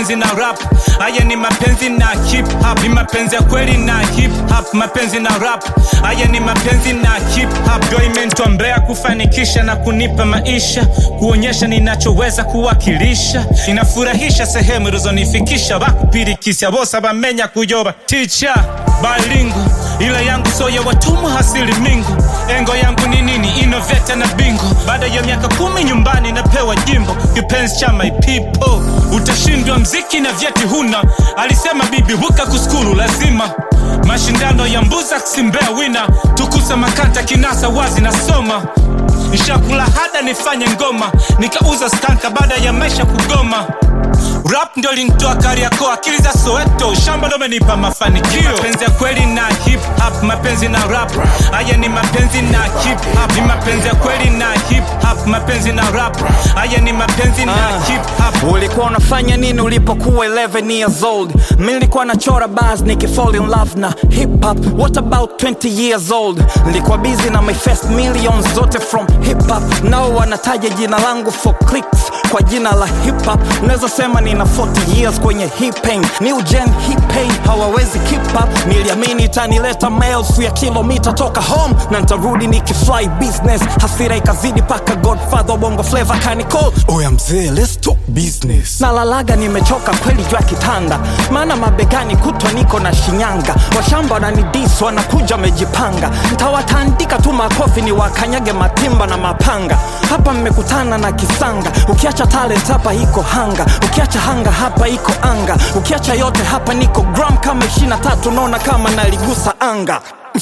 mapenzi na rap. Haya ni mapenzi na hip hop. Ni mapenzi ya kweli na hip hop. Mapenzi na rap. Haya ni mapenzi na hip hop. Ndio imenitombea kufanikisha na kunipa maisha, kuonyesha ninachoweza kuwakilisha. Inafurahisha sehemu ilizonifikisha, bakupirikisha bosa bamenya kuyoba. Teacher bilingual, ila yangu so ya watumwa hasili mingu. Engo yangu ni nini? Innovator na bingo. Baada ya miaka 10 nyumbani napewa jimbo. Kipenzi cha my people. Utashindwa mziki na vyeti huna, alisema bibi huka kuskuru lazima. Mashindano ya mbuza kusimbea wina, tukusa makata kinasa wazi na soma. Nishakula hada nifanye ngoma, nikauza stanka baada ya maisha kugoma. Rap ndio linitoa Kariakoo, akili za Soweto, shamba ndo menipa mafanikio. Mapenzi ya kweli na hip hop, mapenzi na rap. Haya ni mapenzi na hip hop. Ni mapenzi ya kweli na hip hop, mapenzi na rap. Haya ni mapenzi na hip hop. Ulikuwa unafanya nini ulipokuwa 11 years old? Mimi nilikuwa nachora bars nikifall in love na hip hop. What about 20 years old? Nilikuwa busy na my first millions zote from hip hop. Now wanataja jina langu for clicks kwa jina la hip hop. Unaweza sema nina 40 years kwenye hip pain. New gen hip pain hawawezi keep up. Niliamini itanileta miles ya kilomita toka home, na nitarudi nikifly business. Hasira ikazidi paka Godfather Bongo Flavor kanicall. Oya mzee, let's talk business. Nalalaga nimechoka kweli jua kitanda, maana mabegani kutwa niko na Shinyanga. Washamba wananidisi wanakuja mejipanga, nitawatandika tu makofi ni wakanyage matimba na mapanga. Hapa mmekutana na kisanga, ukiacha talent hapa iko hanga. Ukiacha hanga hapa iko anga. Ukiacha yote hapa niko gram kama 23, naona kama naligusa anga.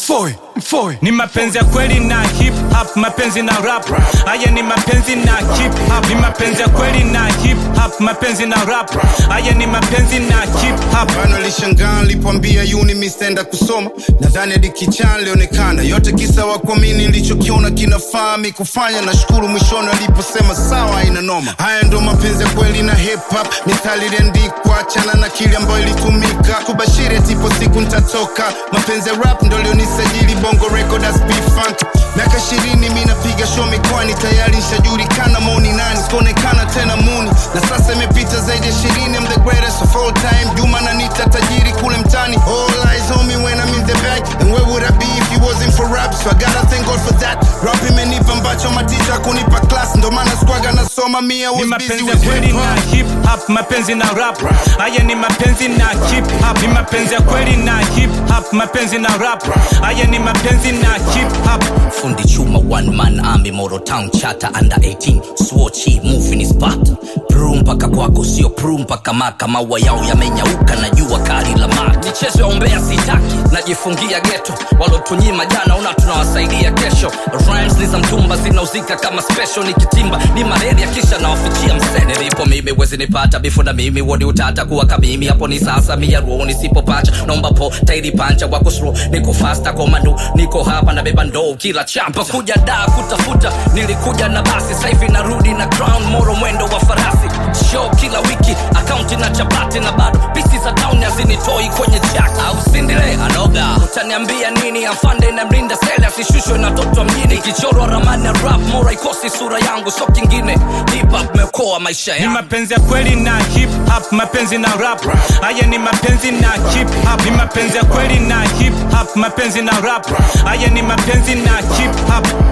Mfoi. Ni mapenzi ya kweli na hip hop, mapenzi na rap. Haya ni mapenzi na hip hop. Ni mapenzi ya kweli na hip hop, mapenzi na rap. Haya ni mapenzi na hip hop. Bana lishangaa nilipoambia uni mistenda kusoma, nadhani hadi kichan lionekana. Yote kisa wakuamini nilichokiona kinafaa mi kufanya. Nashukuru mwishoni aliposema sawa ina noma. Haya ndo mapenzi ya kweli na hip hop. Mithali iliandikwa, achana na kile ambayo ilitumika kubashiri tipo siku nitatoka. Mapenzi ya rap ndo lionisajili Bongo Record as B-Funk. Miaka 20 mimi napiga show mikoani, tayari nishajulikana moni nani. Sikuonekana tena muni, na sasa imepita zaidi ya 20. I'm the greatest of all time. Juma na nita tajiri kule mtani. All eyes on me when I'm in the bag. And where would I be if it wasn't for rap? So I gotta thank God for that. Rap imenipa mbacho maticha kunipa class. Ndo maana squaga nasoma me I was busy with hip hop. Hip hop, mapenzi na rap. Haya ni mapenzi na hip hop. Ni mapenzi ya kweli na hip hop, mapenzi na rap. Haya ni mapenzi na hip hop. Fundi chuma one man army Moro Town chata under 18 Swatchy move in spot. Prum mpaka kwako sio prum mpaka maka. Maua yao yamenyauka na jua kali la mati. Michezo ya ombea sitaki, najifungia ghetto. Walotunyima jana una tunawasaidia kesho. Rhymes ni za mtumba zinauzika kama special. Nikitimba ni malaria kisha nawafichia msene. Nilipo mimi wezi nipata before na mimi wodi utata kuwa kamimi. Hapo ni sasa mia ruo nisipopacha. Naomba po tairi pancha wako slow. Niko faster komando, niko hapa na beba ndoo kila chapa. Kuja da kutafuta, nilikuja na basi. Saifi narudi na crown moro mwendo wa farasi. Show kila wiki, account na chapati. Na bado pisi za town hazinitoi kwenye jack. Au sindile anoga, utaniambia nini? Afande na mlinda sele asishushwe na toto mjini. Kichorwa ramani ya rap, mora ikosi sura yangu. So kingine, hip hop mekoa maisha yangu. Ni mapenzi ya kweli na hip hop, mapenzi na rap. Haya ni mapenzi na hip hop. Ni mapenzi ya kweli na hip hop, mapenzi na rap. Haya ni mapenzi na hip hop.